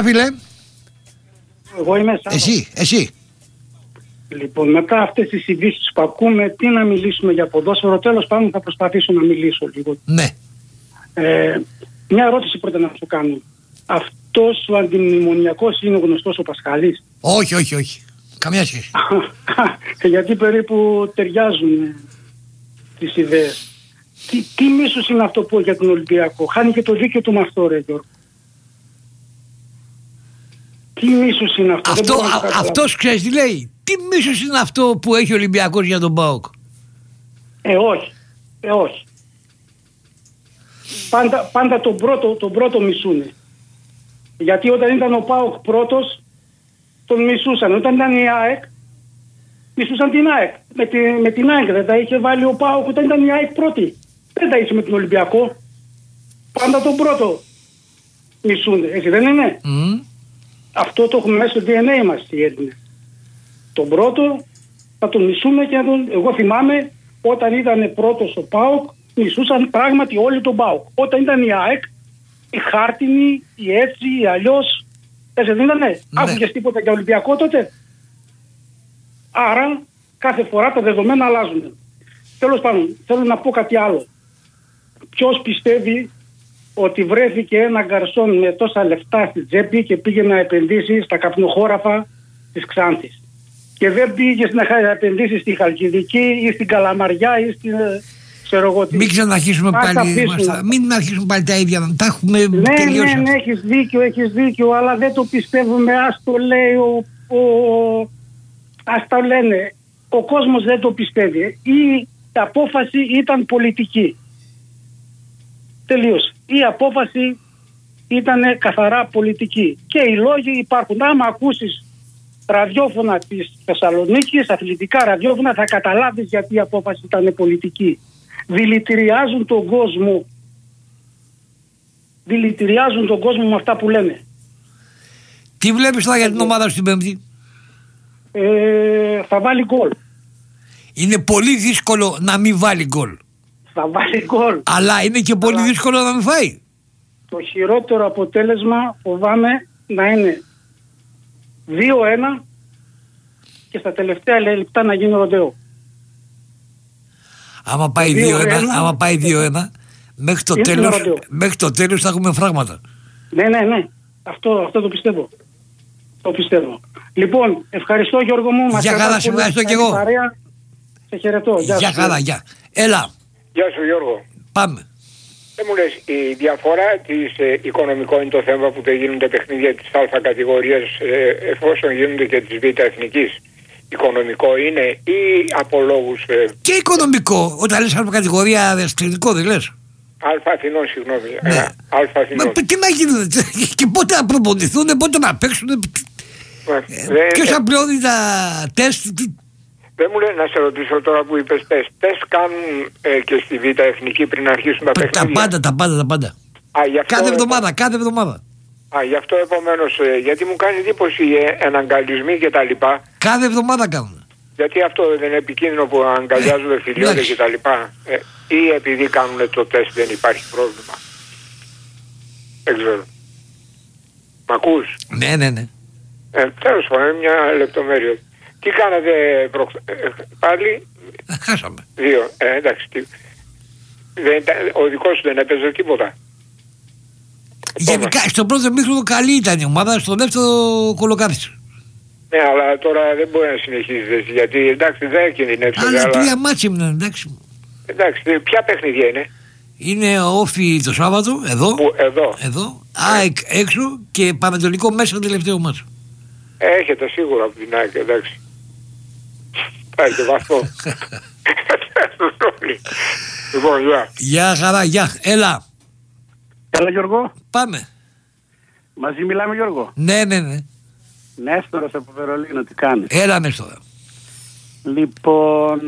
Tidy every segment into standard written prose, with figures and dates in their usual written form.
φίλε. Εγώ είμαι Εσύ. Λοιπόν, μετά αυτές τις ειδήσεις που ακούμε, τι να μιλήσουμε για ποδόσφαιρο? Τέλος πάντων, θα προσπαθήσω να μιλήσω λίγο. Ναι. Μια ερώτηση πρώτα να σου κάνω. Αυτός ο αντιμνημονιακός είναι γνωστός ο Πασχαλής? Όχι. Καμιά σχέση. Γιατί περίπου ταιριάζουν τις ιδέες. Τι μίσος είναι αυτό που για τον Ολυμπιακό? Χάνει και το δίκαιο του με αυτό, ρε Γιώργο. Τι μίσος είναι αυτό? Αυτός ξέρεις τι λέει? Τι μίσος είναι αυτό που έχει ο Ολυμπιακός για τον ΠΑΟΚ? Όχι. Πάντα τον πρώτο μισούνε. Γιατί όταν ήταν ο ΠΑΟΚ πρώτος, τον μισούσαν. Όταν ήταν η ΑΕΚ, μισούσαν την ΑΕΚ. Με την ΑΕΚ δεν τα είχε βάλει ο ΠΑΟΚ όταν ήταν η ΑΕΚ πρώτη. Δεν τα είχε με τον Ολυμπιακό. Πάντα τον πρώτο μισούνε. Έτσι δεν είναι? Αυτό το έχουμε μέσα στο DNA μας οι Έλληνες. Τον πρώτο θα τον μισούμε και εγώ θυμάμαι όταν ήταν πρώτος ο ΠΑΟΚ, μισούσαν πράγματι όλοι τον ΠΑΟΚ. Όταν ήταν η ΑΕΚ, η χάρτινη, η έτσι, η αλλιώς. Έτσι δεν ήτανε? Ναι. Άκουγες τίποτα για Ολυμπιακό τότε? Άρα κάθε φορά τα δεδομένα αλλάζουν. Τέλος πάντων, θέλω να πω κάτι άλλο. Ποιος πιστεύει ότι βρέθηκε ένα γκαρσόν με τόσα λεφτά στη τσέπη και πήγε να επενδύσει στα καπνοχώραφα της Ξάνθης και δεν πήγε να επενδύσει στη Χαλκιδική ή στην Καλαμαριά ή στην... Μην ξαναρχίσουμε πάλι τα ίδια, να τα έχουμε τελειώσει. Ναι, έχεις δίκιο, αλλά δεν το πιστεύουμε. Ας το λέει ας το λένε. Ο κόσμος δεν το πιστεύει. Η απόφαση ήταν πολιτική. Τελείωσε. Η απόφαση ήταν καθαρά πολιτική. Και οι λόγοι υπάρχουν. Άμα ακούσεις ραδιόφωνα της Θεσσαλονίκης, αθλητικά ραδιόφωνα, θα καταλάβεις γιατί η απόφαση ήταν πολιτική. Δηλητηριάζουν τον κόσμο. Δηλητηριάζουν τον κόσμο με αυτά που λένε. Τι βλέπεις τώρα για την ομάδα σου την Πέμπτη? Θα βάλει γκολ. Είναι πολύ δύσκολο να μην βάλει γκολ. Θα βάλει γκολ. Αλλά είναι και πολύ δύσκολο να μην φάει. Το χειρότερο αποτέλεσμα φοβάμαι να είναι 2-1 και στα τελευταία λεπτά να γίνει ροντέο. Άμα πάει 2-1, μέχρι το τέλος θα έχουμε φράγματα. Ναι. Αυτό το πιστεύω. Το πιστεύω. Λοιπόν, ευχαριστώ Γιώργο μου. Γεια χαρά, σε ευχαριστώ και εγώ. Σε χαιρετώ. Γεια χαρά, γεια. Έλα. Γεια σου Γιώργο. Πάμε. Δεν μου λες, η διαφορά της οικονομικό είναι το θέμα που δεν γίνονται παιχνίδια της Α κατηγορίας εφόσον γίνονται και της Β εθνικής? Οικονομικό είναι ή από λόγους... Και οικονομικό, όταν λες άλλη κατηγορία αστυνομικό δεν λες? Α Αθηνών, συγγνώμη. Ναι. Α Αθηνών. Τι να γίνει και πότε να προπονηθούν, πότε να παίξουν, ποιος θα πληρώνει τα τεστ? Δεν μου λέει να σε ρωτήσω τώρα που είπες τεστ κάνουν και στη Β εθνική πριν αρχίσουν τα παιχνίδια? Τα πάντα. Κάθε εβδομάδα. Γι' αυτό επομένως, γιατί μου κάνει εντύπωση οι εναγκαλισμοί και τα λοιπά. Κάθε εβδομάδα κάνουν. Γιατί αυτό δεν είναι επικίνδυνο που αγκαλιάζονται φιλιώδες και τα λοιπά? Ή επειδή κάνουν το τεστ δεν υπάρχει πρόβλημα? Δεν ξέρω. Μ' ακούς? Ναι. Τέλος πάντων, μια λεπτομέρεια. Τι κάνατε πάλι? Χάσαμε. 2. Εντάξει. Ο δικός σου δεν έπαιζε τίποτα? Γενικά στο πρώτο μήχρονο καλή ήταν η ομάδα, στο δεύτερο κολοκάθισε. Ναι, αλλά τώρα δεν μπορεί να συνεχίσει, γιατί εντάξει δεν κινδυνεύσε. Αλλά 3 μάτς ήμουν, εντάξει. Εντάξει, ποια παιχνίδια είναι? Είναι Όφι το Σάββατο, εδώ. Εδώ. ΑΕΚ έξω και Πανετολικό μέσα τελευταίο μάτς. Έχετε σίγουρα από την ΑΕΚ, εντάξει. Πάει και βαθμό. Λοιπόν, γεια. Γεια χαρά, γεια. Έλα. Έλα Γιώργο. Πάμε. Μαζί μιλάμε Γιώργο? Ναι. Νέστορας από Βερολίνο, τι κάνεις? Έλα Νέστορα. Λοιπόν...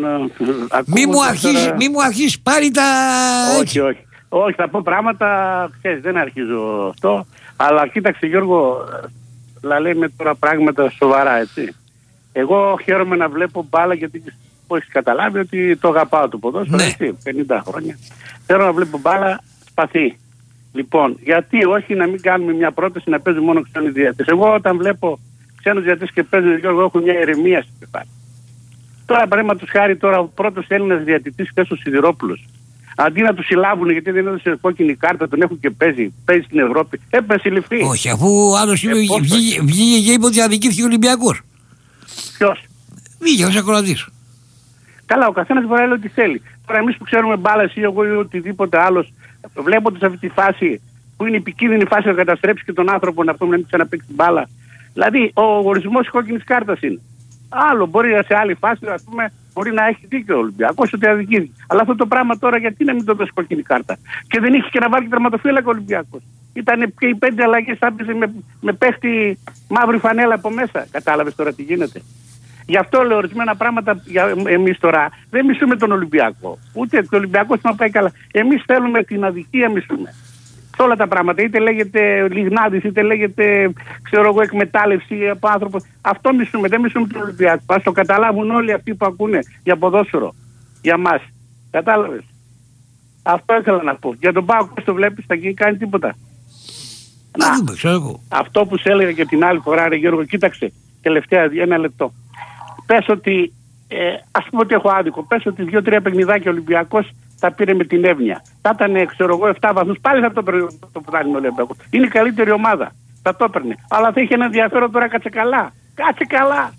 Μη μου αρχίσεις πάλι τα... Όχι, θα πω πράγματα, ξέρεις, δεν αρχίζω αυτό. Αλλά κοίταξε Γιώργο, να λέμε τώρα πράγματα σοβαρά, έτσι. Εγώ χαίρομαι να βλέπω μπάλα γιατί έχεις καταλάβει ότι το αγαπάω το ποδόσφαιρο, έτσι, 50 χρόνια. Θέλω να βλέπω μπάλα σπαθή. Λοιπόν, γιατί όχι να μην κάνουμε μια πρόταση να παίζουν μόνο ξένοι διαιτητές. Εγώ όταν βλέπω ξένους διαιτητές και παίζουν, Γιώργο, έχω μια ηρεμία στο κεφάλι. Τώρα, παραδείγματος χάρη, τώρα ο πρώτος Έλληνας διαιτητής χθες ο Σιδηρόπουλος. Αντί να του συλλάβουν γιατί δεν έδωσε κόκκινη κάρτα, τον έχουν και παίζει στην Ευρώπη. Έπρεπε να συλληφθεί. Όχι, αφού άλλος βγήκε και είπε ότι αδικήθηκε ο Ολυμπιακός. Ποιος? Βγήκε ο Σακροατής. Καλά, ο καθένας μπορεί να λέει ό,τι θέλει. Τώρα, εμείς που ξέρουμε μπάλα, ή εγώ ή οτιδήποτε άλλος, βλέποντας αυτή τη φάση που είναι επικίνδυνη φάση να καταστρέψει και τον άνθρωπο να πούμε να μην ξαναπαίξει μπάλα. Δηλαδή, ο ορισμός της κόκκινης κάρτας είναι. Άλλο μπορεί σε άλλη φάση, ας πούμε, μπορεί να έχει δίκιο ο Ολυμπιακός ότι αδικήθηκε. Αλλά αυτό το πράγμα τώρα γιατί να μην το δώσει κόκκινη κάρτα. Και δεν είχε και να βάλει και τερματοφύλακα ο Ολυμπιακός. Ήταν και οι 5 αλλαγές, άπησε με παίχτη μαύρη φανέλα από μέσα. Κατάλαβες τώρα τι γίνεται. Γι' αυτό λέω ορισμένα πράγματα εμείς τώρα δεν μισούμε τον Ολυμπιακό. Ούτε το Ολυμπιακό θα πάει καλά. Εμείς θέλουμε την αδικία, μισούμε. Σε όλα τα πράγματα. Είτε λέγεται λιγνάδης, είτε λέγεται ξέρω εγώ εκμετάλλευση από άνθρωπο. Αυτό μισούμε. Δεν μισούμε τον Ολυμπιακό. Ας το καταλάβουν όλοι αυτοί που ακούνε για ποδόσφαιρο. Για μας. Κατάλαβες. Αυτό ήθελα να πω. Για τον ΠΑΟΚ πώς το βλέπεις, θα κάνει τίποτα. Να δούμε, ξέρω εγώ. Αυτό που σε έλεγα και την άλλη φορά, ρε Γιώργο, κοίταξε. Τελευταία, ένα λεπτό. Πες ότι, ας πούμε ότι έχω άδικο, πες ότι 2-3 παιχνιδάκια ο Ολυμπιακός τα πήρε με την Εύνοια. Θα ήταν, ξέρω εγώ, 7 βαθμούς, πάλι θα το πρωτάθλημα ο Ολυμπιακός. Είναι η καλύτερη ομάδα. Θα το έπαιρνε. Αλλά θα είχε ένα ενδιαφέρον τώρα, κάτσε καλά. Κάτσε καλά.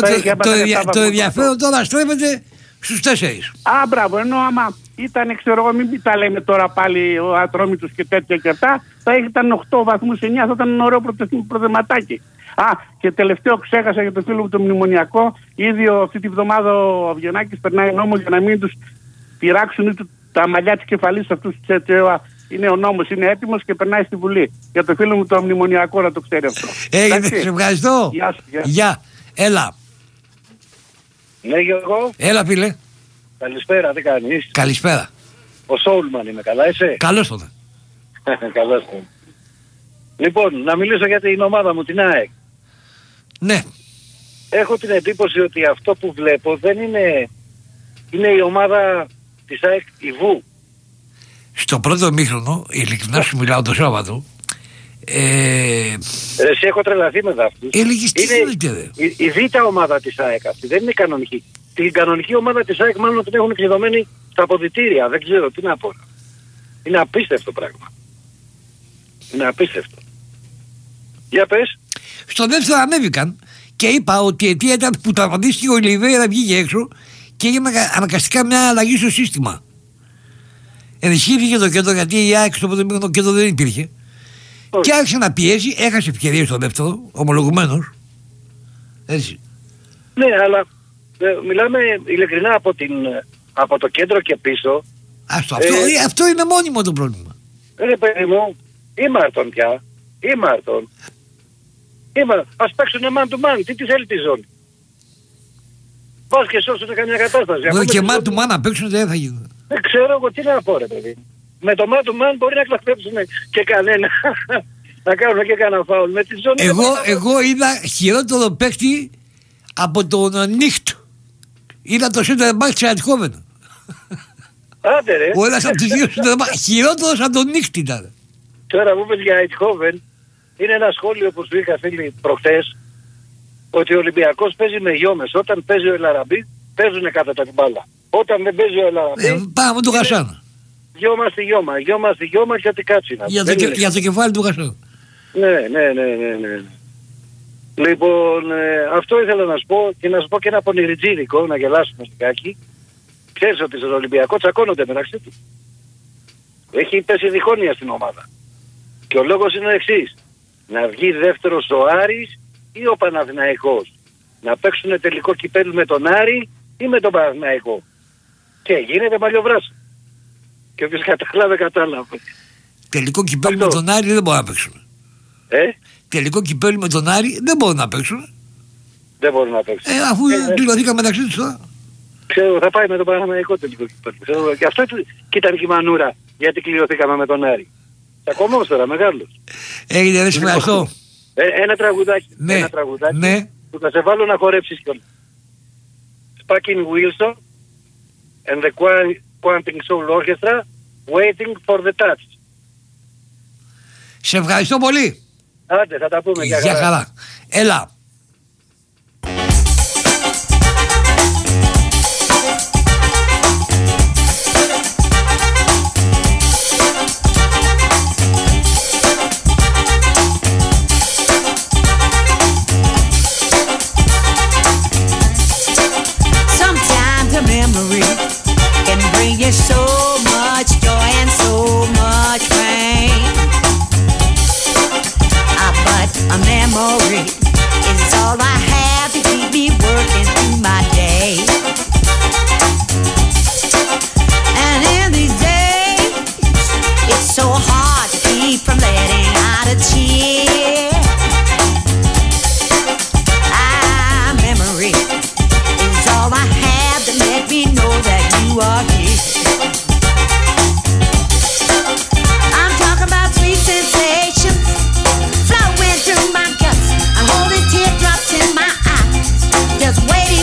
Το ενδιαφέρον τώρα στρέφεται στους 4. Α, μπράβο, ενώ άμα ήταν, ξέρω εγώ, μην τα λέμε τώρα πάλι ο Ατρόμητος και τέτοια και αυτά, θα ήταν 8 βαθμούς, 9, θα ήταν ένα ωραίο προθεματάκι. Α, και τελευταίο ξέχασα για το φίλο μου το μνημονιακό. Ήδη αυτή τη βδομάδα ο Αβγενάκης περνάει νόμο για να μην τους πειράξουν τα μαλλιά της κεφαλής αυτούς τους ΕΤΕΟΑ. Είναι ο νόμος, είναι έτοιμος και περνάει στη Βουλή. Για το φίλο μου το μνημονιακό να το ξέρει αυτό. Έγινε, σε ευχαριστώ. Γεια σου. Γεια. Έλα. Ναι, Γιώργο. Έλα, φίλε. Καλησπέρα, τι κάνεις? Καλησπέρα. Ο Σόουλμαν είμαι, καλά είσαι? Καλώς τον. Καλώς τον. Λοιπόν, να μιλήσω για την ομάδα μου, την ΑΕΚ. Ναι. Έχω την εντύπωση ότι αυτό που βλέπω δεν είναι η ομάδα της ΑΕΚ η ΒΟΥ. Στο πρώτο ημίχρονο, ειλικρινά σου μιλάω το Σάββατο, εσύ έχω τρελαθεί με δάφτους. Είναι η β' ομάδα της ΑΕΚ αυτή, δεν είναι κανονική. Την κανονική ομάδα της ΑΕΚ μάλλον την έχουν κλειδωμένη στα αποδυτήρια, δεν ξέρω τι να πω. Είναι απίστευτο πράγμα. Είναι απίστευτο. Για πες. Στο δεύτερο ανέβηκαν και είπα ότι η αιτία ήταν που τραυματίστηκε ο Ολιβέηρα, βγήκε έξω και έγινε αναγκαστικά μια αλλαγή στο σύστημα. Ενισχύθηκε το κέντρο γιατί η ΑΕΚ στο πρώτο μήχρονο το κέντρο δεν υπήρχε. Και άρχισε να πιέσει, έχασε ευκαιρίες στο δεύτερο, ομολογουμένος. Έτσι. Ναι, αλλά μιλάμε ειλικρινά από το κέντρο και πίσω. Αυτό είναι μόνιμο το πρόβλημα. Παιδί μου, ήμαρτον πια. Ήμαρτον. Ας παίξουν man to man. Τι θέλει τη ζώνη. Πας και σώσουν καμιά κατάσταση. Εγώ και man to man να παίξουν δεν θα γίνει. Δεν ξέρω εγώ τι να πω, ρε παιδί. Με το man to man μπορεί να κλαφέψουν και κανένα. Να κάνουν και κανένα φάουλ. Με τη ζώνη. Εγώ είδα χειρότερο παίκτη από τον Νίχτ. Είδα το center back της Eindhoven. Άντε ρε. Ο ένας από τους δύο center back χειρότερος από τον Νίχτ ήταν. Τώρα που είπες για Eindhoven, είναι ένα σχόλιο που σου είχα φίλοι προχτές, ότι ο Ολυμπιακός παίζει με γιόμες. Όταν παίζει ο Ελαραμπή, παίζουν κάτω τα μπάλα. Όταν δεν παίζει ο Ελαραμπή... Πάμε του Γασάνα. Γιώμα στη γιώμα και ό,τι κάτσινα. Για το κεφάλι του Γασάνα. Ναι. Λοιπόν, αυτό ήθελα να σου πω και να σου πω και ένα πονηριτζίδικο, να γελάσουμε λιγάκι. Ξέρεις ότι στον Ολυμπιακό τσακώνονται μεταξύ του. Έχει πέσει διχόνοια στην ομάδα. Και ο λόγος είναι ο εξής. Να βγει δεύτερος ο Άρης ή ο Παναθηναϊκός. Να παίξουν τελικό κυπέλλου με τον Άρη ή με τον Παναθηναϊκό. Και γίνεται παλιοβράσο. Και όποιος κατάλαβε. Τελικό κυπέλλου με τον Άρη δεν μπορούν να παίξουν. Τελικό κυπέλλου με τον Άρη δεν μπορούν να παίξουν. Δεν μπορούν να παίξουν. Αφού κλειδωθήκαμε μεταξύ τους τώρα. Ξέρω, θα πάει με τον Παναθηναϊκό τελικό κυπέλλου. Και αυτό ήταν και η μανούρα γιατί κλειδωθήκαμε με τον Άρη. Ακόμα τώρα, μεγάλος. Έγινε, δεν σε ευχαριστώ. Ένα τραγουδάκι. Ναι. Ένα τραγουδάκι. Ναι. Που θα σε βάλω να χορέψεις κιόλας. Sparking Wilson and the Quantum Soul Orchestra, Waiting for the Touch. Σε ευχαριστώ πολύ. Άντε, θα τα πούμε. Για χαρά. Έλα. Memory can bring you so much joy and so much pain. But a memory is all I have to keep me working through my day. And in these days, it's so hard to keep from letting out a tear. Memory is all I have to let me know that you are here. I'm talking about sweet sensations flowing through my guts. I'm holding teardrops in my eyes, just waiting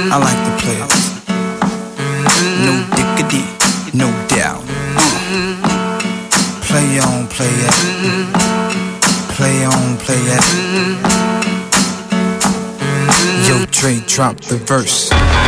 I like to play it. No diggity, no doubt. Play on, play it. Play on, play it. Yo, Dre, drop the verse.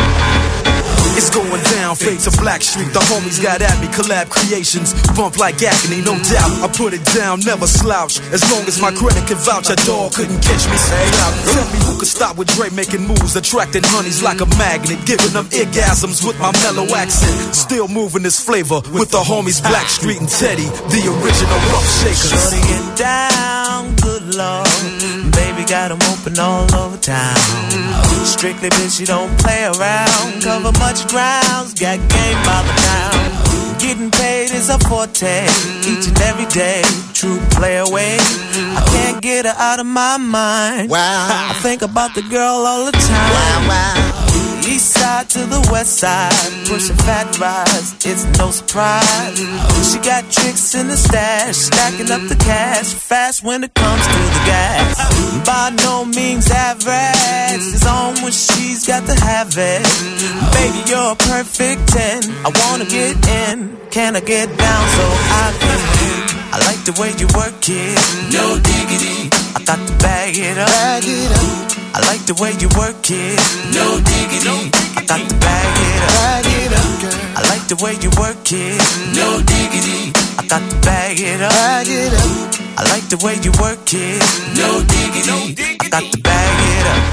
It's going down, fade to Black Street. The homies got at me, collab creations. Bump like agony, no doubt. I put it down, never slouch. As long as my credit can vouch, a dog couldn't catch me. Say out. Tell me who could stop with Dre making moves, attracting honeys like a magnet, giving them orgasms with my mellow accent. Still moving this flavor with the homies Black Street and Teddy, the original rough shakers. Shorty get down, good lord. Baby got them open all over town. Strictly bitch, you don't play around. Cover much grounds, got game by the pound. Getting paid is a forte, each and every day. True play away. I can't get her out of my mind. Wow. I think about the girl all the time. Wow, wow. East side to the west side, pushing fat rides, it's no surprise. She got tricks in the stash, stacking up the cash, fast when it comes to the gas. By no means average, it's on when she's got to have it. Baby, you're a perfect 10, I wanna get in. Can I get down so I can win? I like the way you work it, no diggity. I got to bag it up, bag it up. I like the way you work it, no diggity. I got to bag it up, bag it up, girl. I like the way you work it, no diggity. I got to bag it up, bag it up. I like the way you work it, no diggity. I got to bag it up.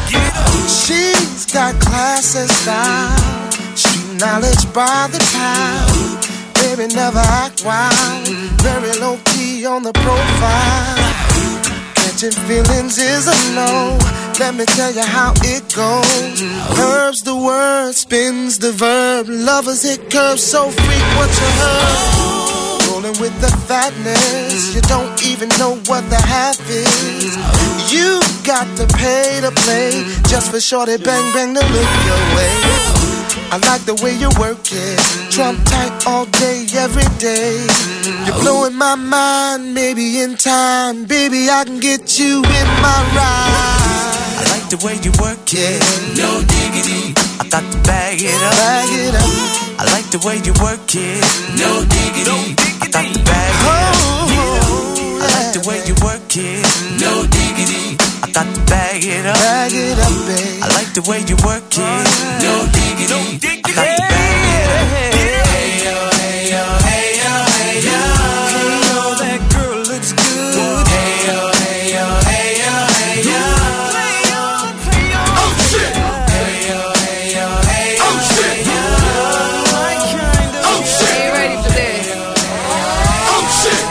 She's got class and style, street knowledge by the pound. Baby never act wild, very low key on the profile. Catching feelings is a no. Let me tell you how it goes. Curves the word, spins the verb. Lovers hit curves so freak what you heard. Rolling with the fatness, you don't even know what the half is. You got to pay to play, just for shorty bang bang to look your way. I like the way you work it, Trump tight all day, every day. You're blowing my mind, maybe in time, baby I can get you in my ride. I like the way you work it, no diggity. I got to bag it up, bag it up. I like the way you work it, no diggity. I got to bag it up. I like the way you work it, no diggity. I got to bag it up, babe. I like the way you work it, no diggity. I got to bag it up. Hey yo, hey yo, hey yo, hey yo. Hey yo, that girl looks good. Hey yo, hey yo, hey yo, hey yo. Oh shit. Hey yo, hey yo, hey yo. Oh shit. Oh shit. Are you ready for this? Oh shit.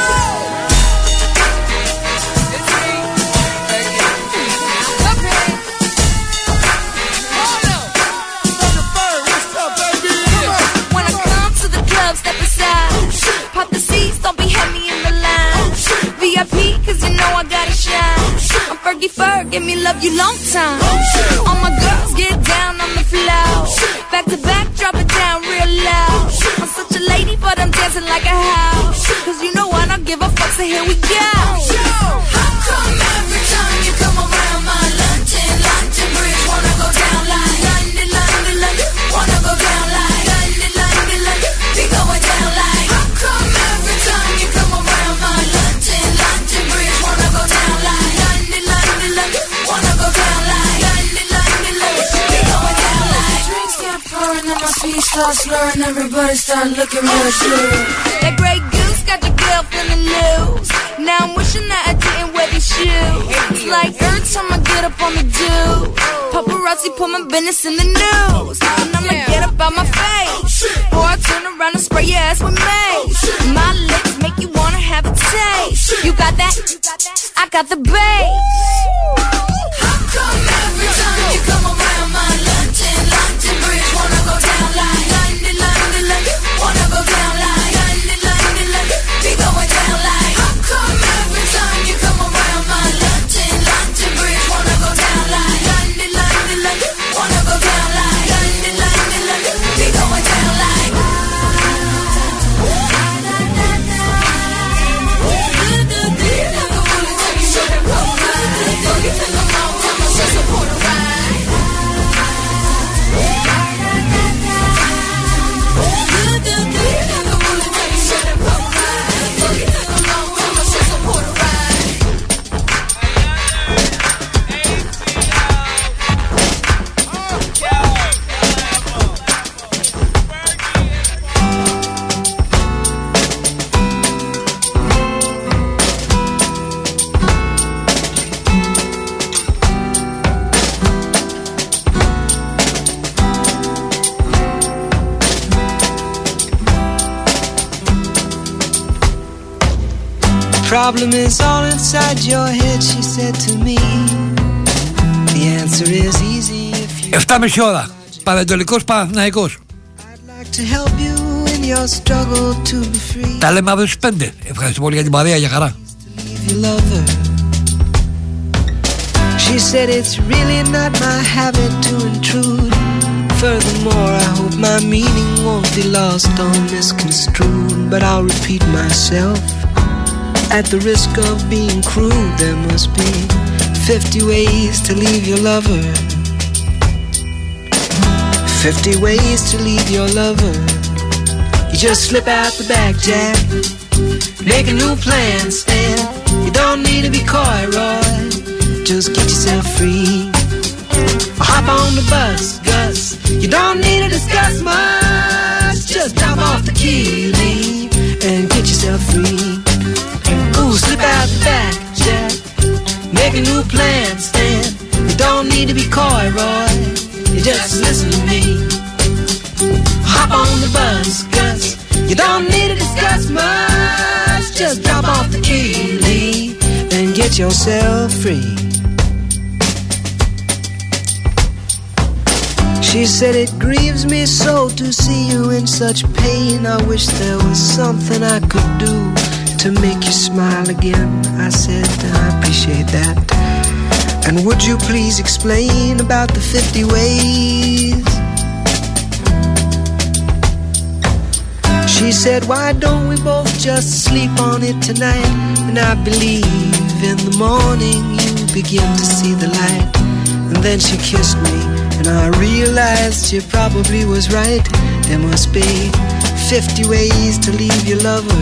Pop the seats, don't be heavy in the line. VIP, cause you know I gotta shine. I'm Fergie Ferg, give me love you long time. All my girls get down on the floor. Back to back, drop it down real loud. I'm such a lady, but I'm dancing like a house. Cause you know I don't give a fuck, so here we go. How come every time you come around my London Bridge wanna go down like London, London, London, wanna go down like London, London, London, be going down like. Come every time you come around my London Bridge wanna go down like London, London, London, wanna go down like London, London, London, be going down like. Drinks start pouring and my feet start slurring, everybody start looking real sure. That Grey Goose got your girl feeling loose. Now I'm wishing that I didn't wear these shoes. It's like every time I get up on the do, paparazzi put my business in the news, and I'ma get up out my face, or I turn around and spray your ass with mace. My lips make you wanna have a taste. You got that? I got the bass. How come every time you come around my London Bridge wanna go down like London, London, London, wanna go down like London, London, London, be going down like. How come every time you come around my London Bridge wanna go down like London, London, London, wanna go down like London, London, London, be going down like. problem is all inside your head, she said to me. The answer is easy if you... 7.30 ώρα, Πανετολικός Παναθηναϊκός. To help you in your struggle to be free. Τα λέμε αύριο στις 5. Ευχαριστώ πολύ για την παρέα, για χαρά. She said it's really not my habit to intrude. Furthermore, I hope my meaning won't be lost or misconstrued. But I'll repeat myself. At the risk of being crude, there must be 50 ways to leave your lover. 50 ways to leave your lover. You just slip out the back, Jack. Make a new plan, Stan. You don't need to be coy, Roy. Just get yourself free. Or hop on the bus, Gus. You don't need to discuss much. Just drop off the key, leave, and get yourself free. Ooh, slip out the back, Jack. Make a new plan, Stan. You don't need to be coy, Roy. You just listen to me. Hop on the bus, Gus. You don't need to discuss much. Just drop off the key, leave, and get yourself free. She said it grieves me so to see you in such pain. I wish there was something I could do to make you smile again. I said I appreciate that. And would you please explain about the 50 ways? She said, why don't we both just sleep on it tonight? And I believe in the morning you begin to see the light. And then she kissed me, and I realized she probably was right. There must be 50 ways to leave your lover.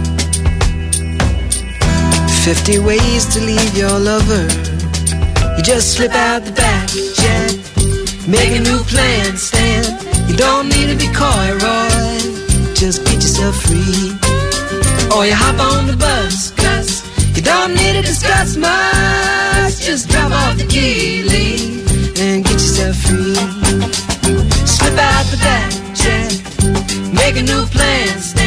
50 ways to leave your lover. You just slip out the back, Jack. Make a new plan, Stan. You don't need to be coy, Roy. Just get yourself free. Or you hop on the bus, Gus. You don't need to discuss much. Just drop off the key, leave, and get yourself free. Slip out the back, Jack. Make a new plan, Stan.